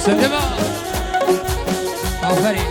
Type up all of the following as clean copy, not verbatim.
زنده با آفرین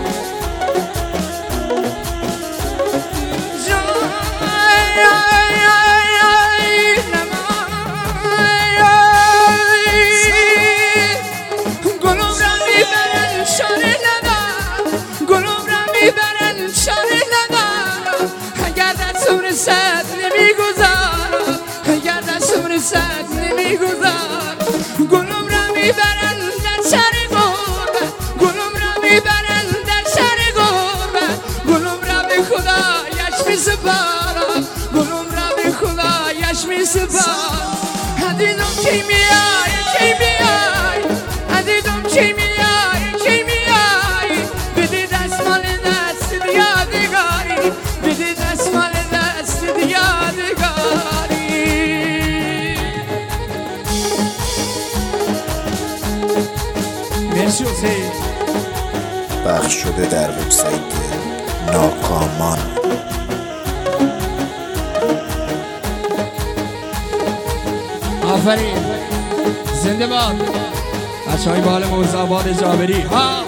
گلوم را میبرن شانه لبم گلوم را میبرن شانه لبم اگر دستم رسد نمیگذارم اگر دستم رسد نمیگذارم گلوم را میبرن در شهر غربت گلوم را میبرن در شهر غربت گلوم را به خدایش میسپارم گلوم را به خدایش میسپارم عزیزم کی میای کی میای عزیزم کی میای کی میای بده دستمال دست یادگاری بده دستمال دست یادگاری مرسی حسین پخش شده در وبسایت ناکامان. آفرین زنده باد بچه های بال موزآباد جابری ها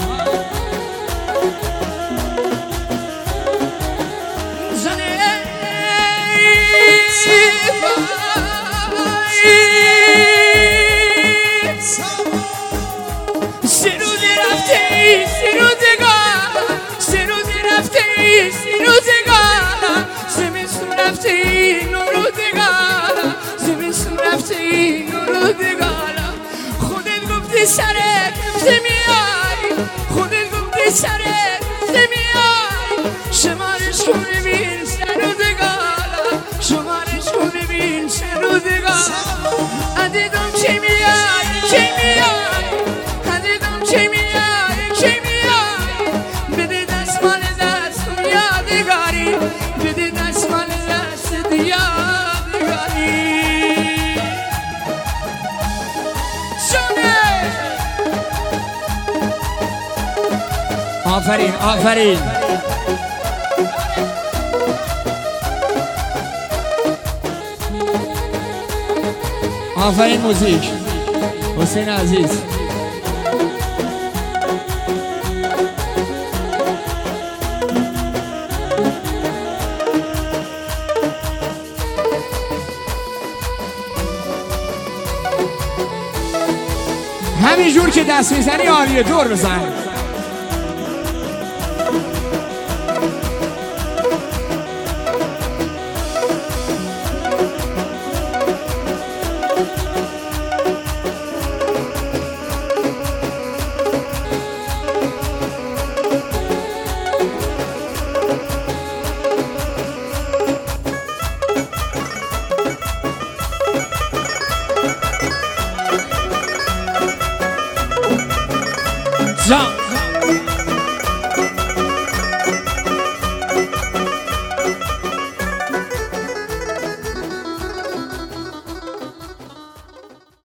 خودت گفتی سرت میای خودت گفتی سرت میای شمارش کن ببین سر روزگارم شمارش کن ببین سر روزگارم عزیزم چی میای چی میای عزیزم چی میای چی میای بده دستمال دستم یادگاری بده دستمال دست یادگاری آفرین آفرین آفرین موزیک حسین عزیز همینجور که دست میزنی عالیه دور بزن جان